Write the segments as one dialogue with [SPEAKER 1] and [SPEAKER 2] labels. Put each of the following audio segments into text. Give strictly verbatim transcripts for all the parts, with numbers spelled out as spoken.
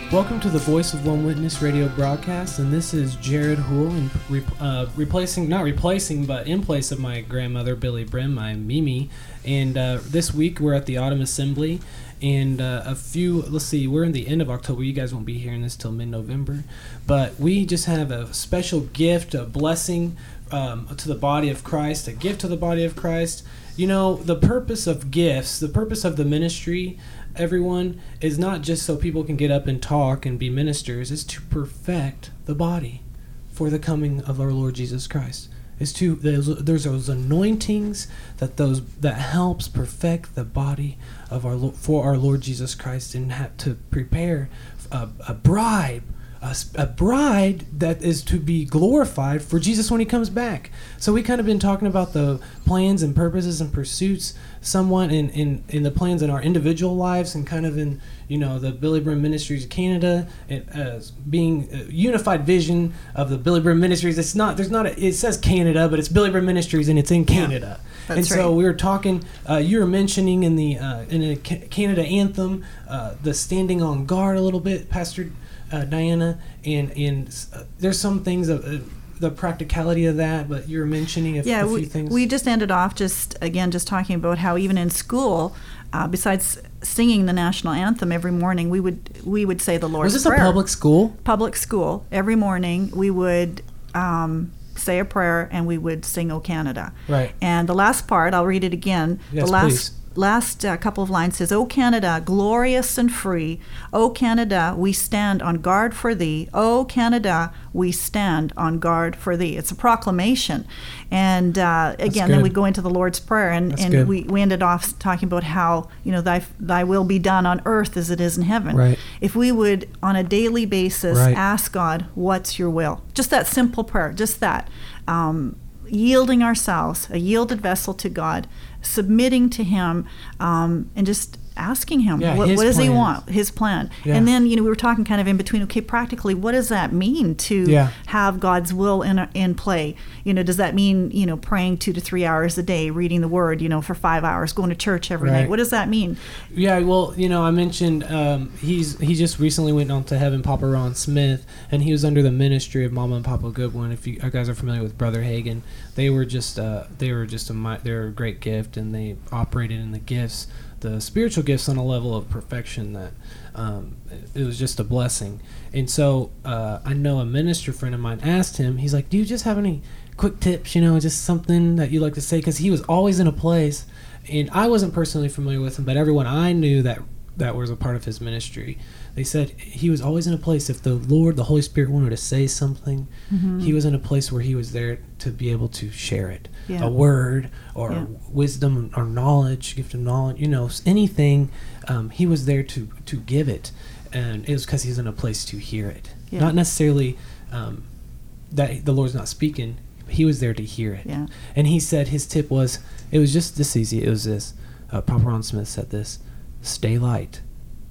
[SPEAKER 1] Welcome to the Voice of One Witness radio broadcast, and this is Jared Houle, and re- uh, replacing, not replacing, but in place of my grandmother, Billy Brim, my Mimi. And uh, this week we're at the Autumn Assembly, and uh, a few, let's see, we're in the end of October. You guys won't be hearing this till mid-November, but we just have a special gift, a blessing um, to the body of Christ, a gift to the body of Christ. You know, the purpose of gifts, the purpose of the ministry, everyone, is not just so people can get up and talk and be ministers. It's to perfect the body for the coming of our Lord Jesus Christ. It's to there's, there's those anointings that those that helps perfect the body of our for our Lord Jesus Christ, and have to prepare a, a bride. A, a bride that is to be glorified for Jesus when he comes back. So we kind of been talking about the plans and purposes and pursuits somewhat in, in, in the plans in our individual lives, and kind of in, you know, the Billy Brim Ministries of Canada, and as being a unified vision of the Billy Brim Ministries. It's not, there's not a, it says Canada, but it's Billy Brim Ministries and it's in Canada. Yeah, that's and so right. We were talking, uh, you were mentioning in the uh, in a Canada anthem, uh, the standing on guard a little bit, Pastor Uh, Diana, and and uh, there's some things of uh, the practicality of that, but you're mentioning a,
[SPEAKER 2] yeah,
[SPEAKER 1] a few
[SPEAKER 2] we,
[SPEAKER 1] things.
[SPEAKER 2] we just ended off just again just talking about how even in school, uh, besides singing the national anthem every morning, we would we would say the Lord's
[SPEAKER 1] Was this
[SPEAKER 2] Prayer.
[SPEAKER 1] a public school?
[SPEAKER 2] Public school. Every morning we would um, say a prayer and we would sing "O Canada."
[SPEAKER 1] Right.
[SPEAKER 2] And the last part, I'll read it again.
[SPEAKER 1] Yes,
[SPEAKER 2] the last.
[SPEAKER 1] please.
[SPEAKER 2] Last uh, couple of lines says, O Canada, glorious and free, O Canada, we stand on guard for thee, O Canada, we stand on guard for thee. It's a proclamation. And uh, again, then we go into the Lord's Prayer, and, and we, we ended off talking about how, you know, thy thy will be done on earth as it is in heaven.
[SPEAKER 1] Right.
[SPEAKER 2] If we would, on a daily basis,
[SPEAKER 1] right.
[SPEAKER 2] ask God, what's your will? Just that simple prayer, just that. Um, yielding ourselves, a yielded vessel to God, submitting to him, um, and just asking him,
[SPEAKER 1] yeah,
[SPEAKER 2] what, what does
[SPEAKER 1] plan.
[SPEAKER 2] he want? His plan.
[SPEAKER 1] Yeah.
[SPEAKER 2] And then, you know, we were talking kind of in between, okay, practically, what does that mean to
[SPEAKER 1] yeah.
[SPEAKER 2] have God's will in in play? You know, does that mean, you know, praying two to three hours a day, reading the Word, you know, for five hours, going to church every
[SPEAKER 1] right.
[SPEAKER 2] night? What does that mean?
[SPEAKER 1] Yeah, well, you know, I mentioned um, he's he just recently went on to heaven, Papa Ron Smith, and he was under the ministry of Mama and Papa Goodwin. If you guys are familiar with Brother Hagin, they were just uh, they were just a they were a great gift, and they operated in the gifts, the spiritual gifts, on a level of perfection that um, it was just a blessing. And so uh, I know a minister friend of mine asked him, he's like, do you just have any quick tips, you know, just something that you like to say? Because he was always in a place, and I wasn't personally familiar with him, but everyone I knew that that was a part of his ministry, they said he was always in a place, if the Lord, the Holy Spirit wanted to say something, mm-hmm. he was in a place where he was there to be able to share it. Yeah. A word or yeah. wisdom or knowledge, gift of knowledge, you know, anything, um, he was there to, to give it. And it was because he's in a place to hear it. Yeah. Not necessarily um, that the Lord's not speaking, but he was there to hear it.
[SPEAKER 2] Yeah.
[SPEAKER 1] And he said his tip was, it was just this easy, it was this, uh, Papa Ron Smith said this, stay light.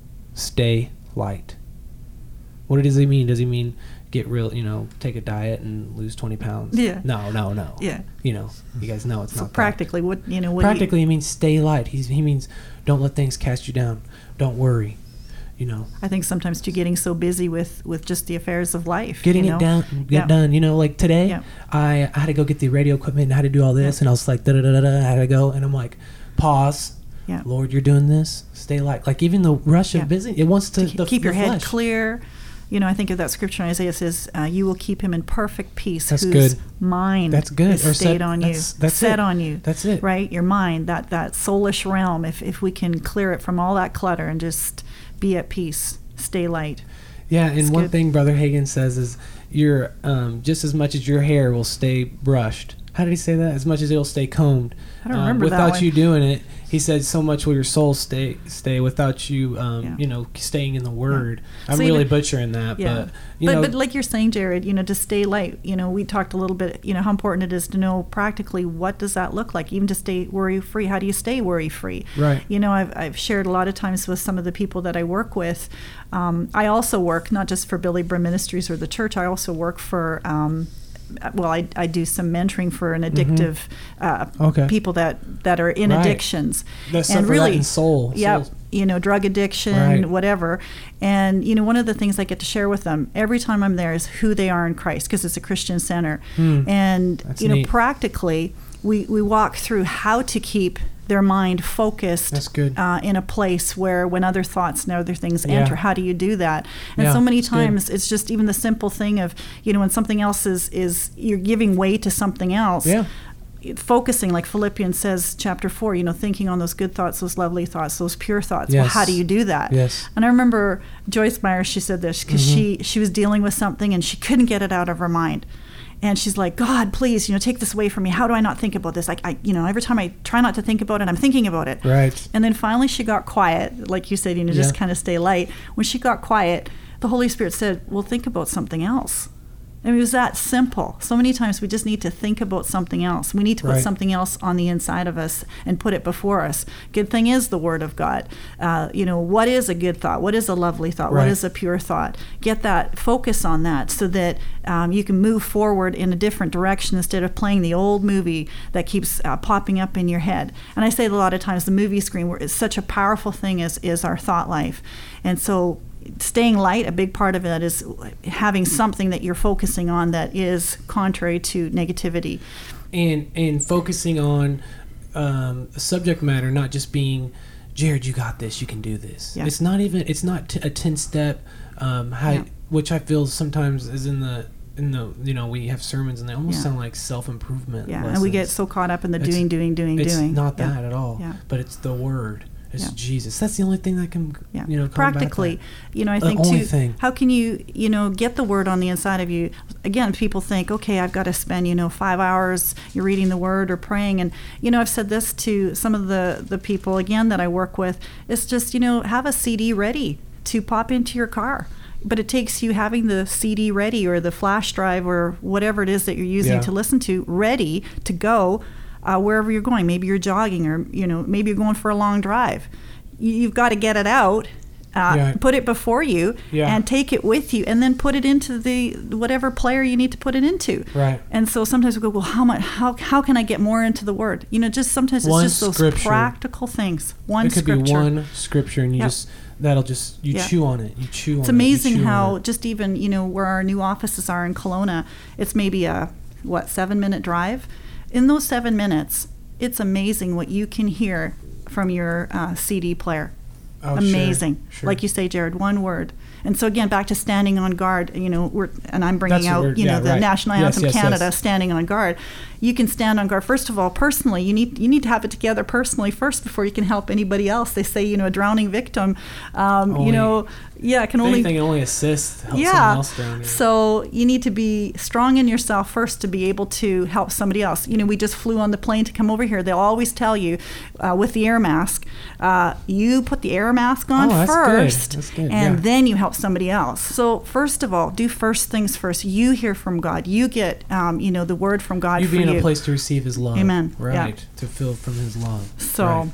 [SPEAKER 1] Stay light. What does he mean? Does he mean get real, you know, take a diet and lose twenty pounds?
[SPEAKER 2] Yeah.
[SPEAKER 1] No, no, no.
[SPEAKER 2] Yeah.
[SPEAKER 1] You know, you guys know it's
[SPEAKER 2] so
[SPEAKER 1] not
[SPEAKER 2] practically
[SPEAKER 1] that.
[SPEAKER 2] what, you know, what
[SPEAKER 1] Practically,
[SPEAKER 2] you,
[SPEAKER 1] he means stay light. He's, he means don't let things cast you down. Don't worry. You know.
[SPEAKER 2] I think sometimes too, getting so busy with, with just the affairs of life.
[SPEAKER 1] Getting
[SPEAKER 2] you know?
[SPEAKER 1] it down, get
[SPEAKER 2] yeah.
[SPEAKER 1] done. You know, like today,
[SPEAKER 2] yeah.
[SPEAKER 1] I, I had to go get the radio equipment and I had to do all this, yeah. and I was like, da da da da. I had to go, and I'm like, pause.
[SPEAKER 2] Yeah.
[SPEAKER 1] Lord, you're doing this. Stay light. Like even the rush of yeah. busy, it wants to,
[SPEAKER 2] to
[SPEAKER 1] the,
[SPEAKER 2] keep
[SPEAKER 1] the
[SPEAKER 2] your
[SPEAKER 1] flesh.
[SPEAKER 2] head clear. You know, I think of that scripture in Isaiah says, uh, "You will keep him in perfect peace,
[SPEAKER 1] that's
[SPEAKER 2] whose
[SPEAKER 1] good.
[SPEAKER 2] mind
[SPEAKER 1] that's good.
[SPEAKER 2] is
[SPEAKER 1] or
[SPEAKER 2] stayed
[SPEAKER 1] set,
[SPEAKER 2] on
[SPEAKER 1] that's,
[SPEAKER 2] you,
[SPEAKER 1] that's
[SPEAKER 2] set
[SPEAKER 1] it.
[SPEAKER 2] on you."
[SPEAKER 1] That's it,
[SPEAKER 2] right? Your mind, that that soulish realm. If if we can clear it from all that clutter and just be at peace, stay light.
[SPEAKER 1] Yeah, and
[SPEAKER 2] it's
[SPEAKER 1] one
[SPEAKER 2] good.
[SPEAKER 1] thing Brother Hagin says is, "Your um, just as much as your hair will stay brushed." How did he say that? As much as it'll stay combed.
[SPEAKER 2] I don't
[SPEAKER 1] um,
[SPEAKER 2] remember
[SPEAKER 1] without
[SPEAKER 2] that one.
[SPEAKER 1] you doing it. He said, "So much will your soul stay stay without you, um,
[SPEAKER 2] Yeah.
[SPEAKER 1] you know, staying in the Word."
[SPEAKER 2] Yeah.
[SPEAKER 1] I'm
[SPEAKER 2] So
[SPEAKER 1] really
[SPEAKER 2] even,
[SPEAKER 1] butchering that,
[SPEAKER 2] yeah.
[SPEAKER 1] but you
[SPEAKER 2] but,
[SPEAKER 1] know,
[SPEAKER 2] but like you're saying, Jared, you know, to stay light. You know, we talked a little bit. You know, how important it is to know practically what does that look like, even to stay worry free. How do you stay worry free?
[SPEAKER 1] Right.
[SPEAKER 2] You know, I've I've shared a lot of times with some of the people that I work with. Um, I also work not just for Billy Brim Ministries or the church. I also work for. Um, well, I, I do some mentoring for an addictive
[SPEAKER 1] mm-hmm.
[SPEAKER 2] uh,
[SPEAKER 1] okay.
[SPEAKER 2] people that, that are in
[SPEAKER 1] right.
[SPEAKER 2] addictions.
[SPEAKER 1] That's
[SPEAKER 2] and
[SPEAKER 1] really, that in soul.
[SPEAKER 2] Yeah,
[SPEAKER 1] soul.
[SPEAKER 2] you know, drug addiction,
[SPEAKER 1] right.
[SPEAKER 2] whatever. And, you know, one of the things I get to share with them every time I'm there is who they are in Christ, because it's a Christian center.
[SPEAKER 1] Hmm.
[SPEAKER 2] And,
[SPEAKER 1] That's
[SPEAKER 2] you know,
[SPEAKER 1] neat.
[SPEAKER 2] practically, we, we walk through how to keep their mind focused.
[SPEAKER 1] That's good.
[SPEAKER 2] Uh, in a place where when other thoughts and other things
[SPEAKER 1] Yeah.
[SPEAKER 2] enter, how do you do that? And
[SPEAKER 1] Yeah,
[SPEAKER 2] so many
[SPEAKER 1] it's good.
[SPEAKER 2] times it's just even the simple thing of, you know, when something else is, is you're giving way to something else.
[SPEAKER 1] Yeah.
[SPEAKER 2] Focusing, like Philippians says, chapter four, you know, thinking on those good thoughts, those lovely thoughts, those pure thoughts. Well,
[SPEAKER 1] Yes.
[SPEAKER 2] how do you do that?
[SPEAKER 1] Yes.
[SPEAKER 2] And I remember Joyce Meyer, she said this because
[SPEAKER 1] Mm-hmm.
[SPEAKER 2] she, she was dealing with something and she couldn't get it out of her mind. And she's like, God, please, you know, take this away from me. How do I not think about this? Like, I, you know, every time I try not to think about it, I'm thinking about it.
[SPEAKER 1] Right.
[SPEAKER 2] And then finally she got quiet, like you said, you know, just
[SPEAKER 1] Yeah.
[SPEAKER 2] kind of stay light. When she got quiet, the Holy Spirit said, well, think about something else. I mean, it was that simple. So many times we just need to think about something else. We need to put
[SPEAKER 1] Right.
[SPEAKER 2] something else on the inside of us and put it before us. Good thing is the Word of God. Uh, you know, what is a good thought? What is a lovely thought? What
[SPEAKER 1] Right.
[SPEAKER 2] is a pure thought? Get that, focus on that so that um, you can move forward in a different direction instead of playing the old movie that keeps uh, popping up in your head. And I say a lot of times the movie screen where it's such a powerful thing is, is our thought life. And so staying light, a big part of it is having something that you're focusing on that is contrary to negativity.
[SPEAKER 1] And and focusing on um, subject matter, not just being, Jared, you got this, you can do this.
[SPEAKER 2] Yeah.
[SPEAKER 1] It's not even, it's not t- a ten-step, um, how,
[SPEAKER 2] Yeah.
[SPEAKER 1] which I feel sometimes is in the, in the, you know, we have sermons and they almost
[SPEAKER 2] Yeah.
[SPEAKER 1] sound like self-improvement
[SPEAKER 2] Yeah,
[SPEAKER 1] lessons.
[SPEAKER 2] and we get so caught up in the
[SPEAKER 1] It's-
[SPEAKER 2] doing, doing, doing,
[SPEAKER 1] It's
[SPEAKER 2] doing.
[SPEAKER 1] not
[SPEAKER 2] Yeah.
[SPEAKER 1] that at all,
[SPEAKER 2] Yeah.
[SPEAKER 1] but it's the Word. It's
[SPEAKER 2] Yeah.
[SPEAKER 1] Jesus. That's the only thing that can,
[SPEAKER 2] Yeah.
[SPEAKER 1] you know, combat
[SPEAKER 2] Practically,
[SPEAKER 1] that.
[SPEAKER 2] you know, I
[SPEAKER 1] The
[SPEAKER 2] think
[SPEAKER 1] only
[SPEAKER 2] too,
[SPEAKER 1] thing.
[SPEAKER 2] how can you, you know, get the Word on the inside of you? Again, people think, okay, I've got to spend, you know, five hours you're reading the Word or praying. And, you know, I've said this to some of the, the people, again, that I work with. It's just, you know, have a C D ready to pop into your car. But it takes you having the C D ready or the flash drive or whatever it is that you're using
[SPEAKER 1] Yeah.
[SPEAKER 2] to listen to ready to go uh, wherever you're going. Maybe you're jogging or, you know, maybe you're going for a long drive. You- You've got to get it out, uh,
[SPEAKER 1] Yeah.
[SPEAKER 2] put it before you,
[SPEAKER 1] Yeah.
[SPEAKER 2] and take it with you, and then put it into the whatever player you need to put it into.
[SPEAKER 1] Right.
[SPEAKER 2] And so sometimes we go, well, how much? How how can I get more into the Word? You know, just sometimes it's
[SPEAKER 1] One
[SPEAKER 2] just those
[SPEAKER 1] scripture.
[SPEAKER 2] practical things. One
[SPEAKER 1] It could
[SPEAKER 2] scripture.
[SPEAKER 1] be one scripture and you
[SPEAKER 2] Yep.
[SPEAKER 1] just, that'll just, you
[SPEAKER 2] Yeah.
[SPEAKER 1] chew on it. You chew on it.
[SPEAKER 2] It's
[SPEAKER 1] you
[SPEAKER 2] amazing
[SPEAKER 1] chew on
[SPEAKER 2] how
[SPEAKER 1] it.
[SPEAKER 2] just even, you know, where our new offices are in Kelowna, it's maybe a, what, seven minute drive? In those seven minutes, it's amazing what you can hear from your uh, C D player.
[SPEAKER 1] Oh, sure,
[SPEAKER 2] Amazing.
[SPEAKER 1] sure.
[SPEAKER 2] Like you say, Jared, one word. And so again, back to standing on guard, you know, we're, and I'm bringing
[SPEAKER 1] That's the
[SPEAKER 2] out,
[SPEAKER 1] word,
[SPEAKER 2] you know,
[SPEAKER 1] yeah,
[SPEAKER 2] the
[SPEAKER 1] right.
[SPEAKER 2] National
[SPEAKER 1] Yes,
[SPEAKER 2] Anthem
[SPEAKER 1] yes,
[SPEAKER 2] Canada,
[SPEAKER 1] yes.
[SPEAKER 2] standing on guard. You can stand on guard. First of all, personally, you need you need to have it together personally first before you can help anybody else. They say, you know, a drowning victim, um,
[SPEAKER 1] Only-
[SPEAKER 2] you know, yeah, can
[SPEAKER 1] If
[SPEAKER 2] only
[SPEAKER 1] anything, only assist help someone
[SPEAKER 2] yeah.
[SPEAKER 1] else down. Yeah.
[SPEAKER 2] So you need to be strong in yourself first to be able to help somebody else. You know, we just flew on the plane to come over here. They'll always tell you uh, with the air mask, uh, you put the air mask on
[SPEAKER 1] Oh, that's good.
[SPEAKER 2] first,
[SPEAKER 1] That's good,
[SPEAKER 2] and
[SPEAKER 1] yeah.
[SPEAKER 2] then you help somebody else. So first of all, do first things first. You hear from God. You get, um, you know, the word from God
[SPEAKER 1] you
[SPEAKER 2] for
[SPEAKER 1] be in
[SPEAKER 2] you.
[SPEAKER 1] a place to receive His love.
[SPEAKER 2] Amen.
[SPEAKER 1] Right.
[SPEAKER 2] Yeah.
[SPEAKER 1] To feel from His love.
[SPEAKER 2] So.
[SPEAKER 1] Right.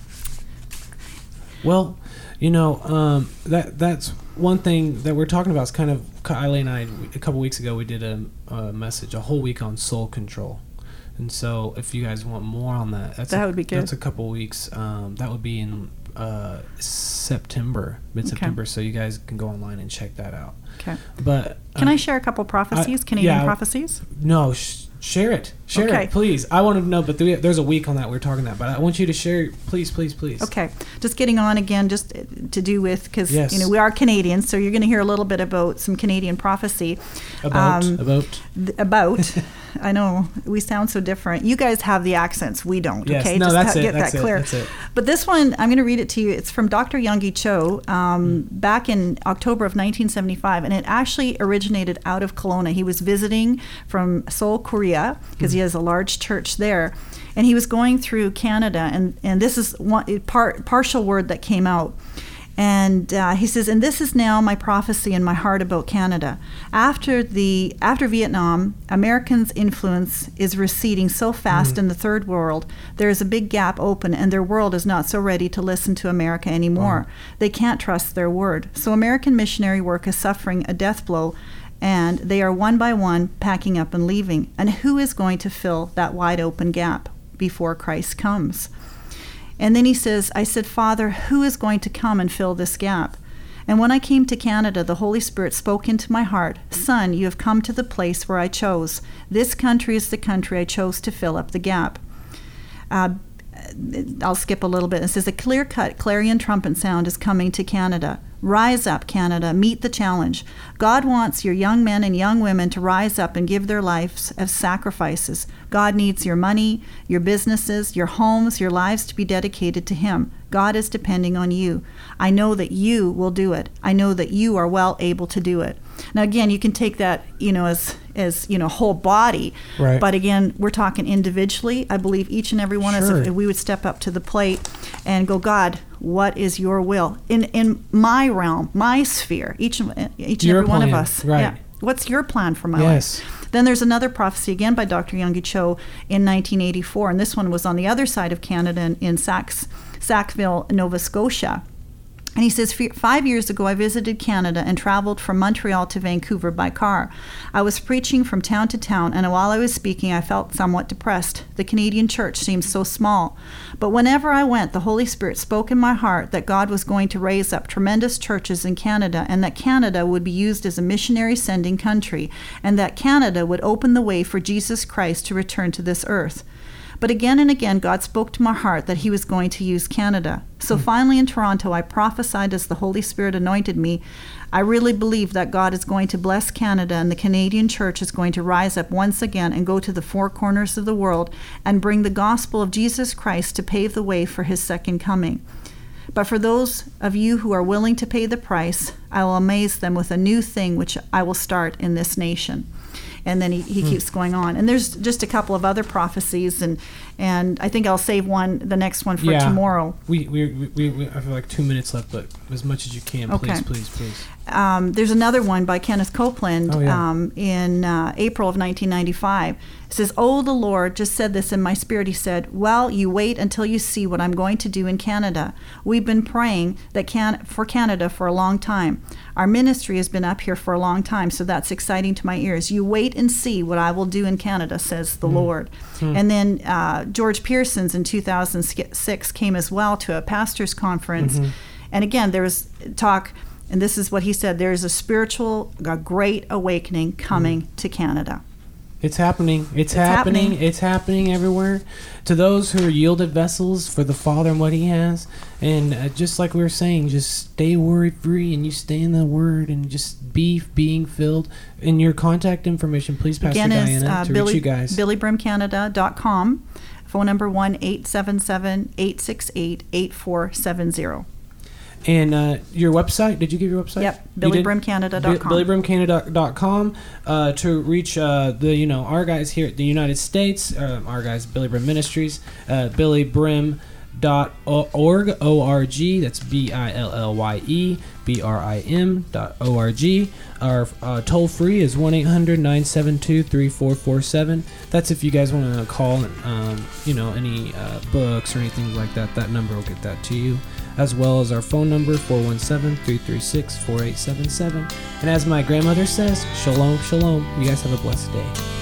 [SPEAKER 1] Well, you know, um, that that's one thing that we're talking about. Is kind of Kylie and I a couple weeks ago we did a, a message a whole week on soul control, and so if you guys want more on that, that's
[SPEAKER 2] That
[SPEAKER 1] a,
[SPEAKER 2] would be good.
[SPEAKER 1] That's a couple weeks. Um, that would be in uh, September, mid September. So you guys can go online and check that out.
[SPEAKER 2] Okay.
[SPEAKER 1] But
[SPEAKER 2] Can
[SPEAKER 1] um,
[SPEAKER 2] I share a couple prophecies,
[SPEAKER 1] I-
[SPEAKER 2] Canadian
[SPEAKER 1] yeah, I-
[SPEAKER 2] prophecies?
[SPEAKER 1] No, sh- share it. Share
[SPEAKER 2] Okay.
[SPEAKER 1] it, please. I want to know, but there- there's a week on that we're talking that. But I want you to share, please, please, please.
[SPEAKER 2] Okay, just getting on again, just to do with, because,
[SPEAKER 1] Yes.
[SPEAKER 2] you know, we are Canadians, so you're going to hear a little bit about some Canadian prophecy.
[SPEAKER 1] About
[SPEAKER 2] Um,
[SPEAKER 1] about.
[SPEAKER 2] Th- About, I know, we sound so different. You guys have the accents, we don't,
[SPEAKER 1] Yes,
[SPEAKER 2] okay?
[SPEAKER 1] no,
[SPEAKER 2] just
[SPEAKER 1] that's
[SPEAKER 2] ha-
[SPEAKER 1] it,
[SPEAKER 2] get
[SPEAKER 1] that's
[SPEAKER 2] that
[SPEAKER 1] it,
[SPEAKER 2] clear.
[SPEAKER 1] that's it.
[SPEAKER 2] But this one, I'm going to read it to you. It's from Doctor Youngie Cho um,
[SPEAKER 1] Mm.
[SPEAKER 2] back in October of nineteen seventy-five, and it actually originated out of Kelowna. He was visiting from Seoul, Korea, because
[SPEAKER 1] Mm.
[SPEAKER 2] he has a large church there, and he was going through Canada, and, and this is one part partial word that came out. And uh, he says, and this is now my prophecy in my heart about Canada. After the after Vietnam, Americans' influence is receding so fast
[SPEAKER 1] Mhm.
[SPEAKER 2] in the third world. There is a big gap open, and their world is not so ready to listen to America anymore.
[SPEAKER 1] Wow.
[SPEAKER 2] They can't trust their word. So American missionary work is suffering a death blow, and they are one by one packing up and leaving. And who is going to fill that wide open gap before Christ comes? And then he says, I said, Father, who is going to come and fill this gap? And when I came to Canada, the Holy Spirit spoke into my heart, Son, you have come to the place where I chose. This country is the country I chose to fill up the gap. Uh, I'll skip a little bit. It says, a clear-cut clarion trumpet sound is coming to Canada. Rise up, Canada. Meet the challenge. God wants your young men and young women to rise up and give their lives as sacrifices. God needs your money, your businesses, your homes, your lives to be dedicated to Him. God is depending on you. I know that you will do it. I know that you are well able to do it. Now, again, you can take that, you know, as as you know, whole body.
[SPEAKER 1] Right.
[SPEAKER 2] But again, we're talking individually. I believe each and every one of
[SPEAKER 1] Sure.
[SPEAKER 2] us, if we would step up to the plate and go, God, what is your will in in my realm, my sphere? Each each and
[SPEAKER 1] Your
[SPEAKER 2] every one of
[SPEAKER 1] plan,
[SPEAKER 2] us.
[SPEAKER 1] right.
[SPEAKER 2] Yeah. What's your plan for my
[SPEAKER 1] Yes.
[SPEAKER 2] life? Then there's another prophecy again by Doctor Yonggi Cho in nineteen eighty-four, and this one was on the other side of Canada in, in Sax, Sackville, Nova Scotia. And he says, five years ago, I visited Canada and traveled from Montreal to Vancouver by car. I was preaching from town to town, and while I was speaking, I felt somewhat depressed. The Canadian church seemed so small. But whenever I went, the Holy Spirit spoke in my heart that God was going to raise up tremendous churches in Canada, and that Canada would be used as a missionary sending country, and that Canada would open the way for Jesus Christ to return to this earth. But again and again, God spoke to my heart that He was going to use Canada. So mm. finally in Toronto, I prophesied as the Holy Spirit anointed me. I really believe that God is going to bless Canada, and the Canadian church is going to rise up once again and go to the four corners of the world and bring the gospel of Jesus Christ to pave the way for His second coming. But for those of you who are willing to pay the price, I will amaze them with a new thing which I will start in this nation. And then he, he hmm. keeps going on. And there's just a couple of other prophecies, and and I think I'll save one, the next one for
[SPEAKER 1] yeah.
[SPEAKER 2] tomorrow.
[SPEAKER 1] We, we we we I feel like two minutes left, but as much as you can,
[SPEAKER 2] okay.
[SPEAKER 1] please, please, please.
[SPEAKER 2] Um, there's another one by Kenneth Copeland
[SPEAKER 1] oh, yeah.
[SPEAKER 2] um, in uh, April of nineteen ninety-five. It says, "Oh, the Lord just said this in my spirit. He said, well, you wait until you see what I'm going to do in Canada. We've been praying that can for Canada for a long time. Our ministry has been up here for a long time, so that's exciting to my ears. You wait and see what I will do in Canada, says the mm. Lord." Mm. And then uh, George Pearson's in two thousand six came as well to a pastor's conference. Mm-hmm. And again, there was talk, and this is what he said, there is a spiritual, a great awakening coming mm. to Canada.
[SPEAKER 1] It's happening. It's,
[SPEAKER 2] It's
[SPEAKER 1] happening.
[SPEAKER 2] happening.
[SPEAKER 1] It's happening everywhere. To those who are yielded vessels for the Father and what He has. And uh, just like we were saying, just stay worry-free and you stay in the Word and just be being filled. And your contact information, please, Pastor
[SPEAKER 2] Again,
[SPEAKER 1] Diana,
[SPEAKER 2] is, uh,
[SPEAKER 1] to
[SPEAKER 2] Billy,
[SPEAKER 1] reach you guys.
[SPEAKER 2] billy brim canada dot com. Phone number one eight seven seven, eight six eight, eight four seven zero.
[SPEAKER 1] And uh, your website, did you give your website?
[SPEAKER 2] Yep, billy brim canada dot com.
[SPEAKER 1] billy brim canada dot com uh, to reach uh, the, you know, our guys here at the United States, uh, our guys, Billy Brim Ministries, uh, billy brim dot org, O R G, that's B I L L Y E, B R I M dot O R G. Our uh, toll free is one eight hundred, nine seven two, three four four seven. That's if you guys want to call, um, you know, any uh, books or anything like that, that number will get that to you. As well as our phone number, four one seven, three three six, four eight seven seven. And as my grandmother says, shalom, shalom. You guys have a blessed day.